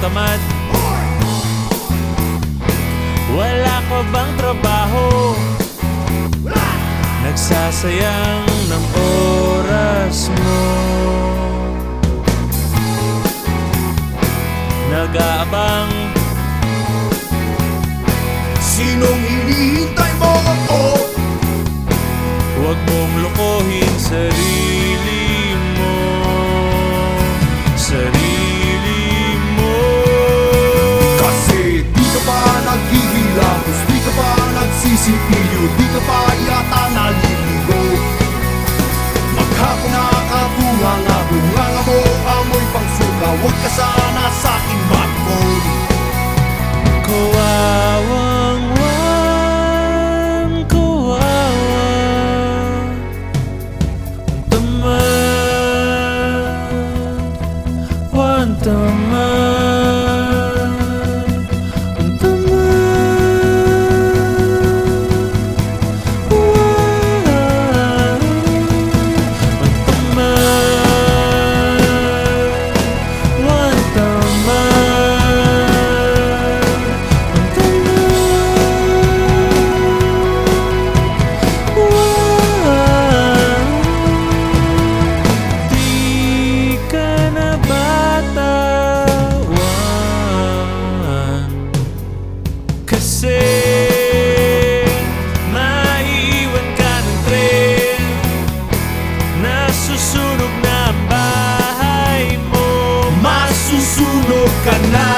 tamad? Wala ka bang trabaho? Nagsasayang ng oras mo, nag-aabang. Sinong hinihintay mo ako? Huwag mong lokohin sarili mo, sarili mo. Kasi di ka pa naghihilamos, di ka pa nagsisipilyo, di ka pa yata naliligo. Maghapon nakabunga bunga mo, amoy pang suka. Huwag ka sana sa'kin mag-phone. Kawawang kawawa, tamad, tamad, kasi maiiwan ka ng tren, nasusunog na ang bahay mo. Masusunog ka na.